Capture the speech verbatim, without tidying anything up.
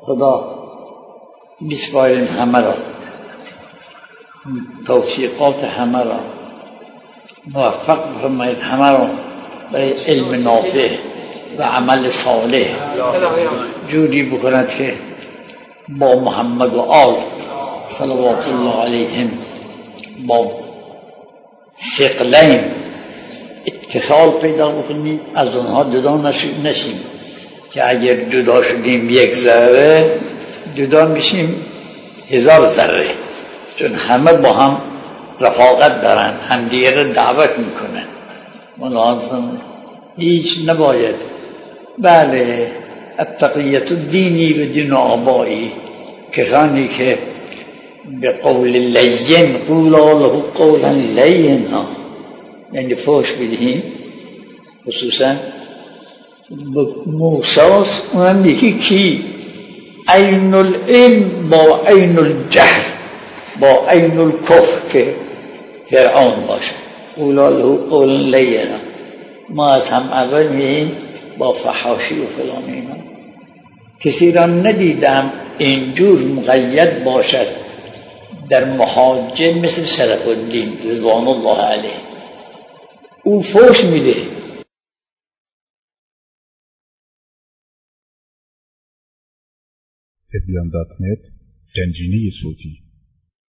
خدا بیسپاریم همه را، توفیقات همه را موفق بفرمایید، همه را برای علم نافع و عمل صالح جوری بکند که با محمد و آل صلوات الله علیهم با ثقلین اتصال پیدا بکنیم، از اونها جدا نشیم که اگر جدا شدیم یک ذره جدا میشیم هزار ذره، چون همه با هم رفاقت دارن، همدیگه را دعوت میکنن. ملاحظه هیچ نباید. بله التقیت الدینی و دین آبایی، کسانی که به قول لین قولا له قولا لینا، یعنی فوش بدهیم، خصوصا موساس اونم یکی کی عین العلم با عین الجهل با عین الکفر که فرعون باشه، قولا له قولا لینا. ما از هم اول میگیم با فحاشی و فلان اینا. کسی را ندیدم اینجور مقید باشد در محاجه مثل شرف الدین رضوان الله علیه. او فوش میده. تبیان دات نت، گنجینه صوتی.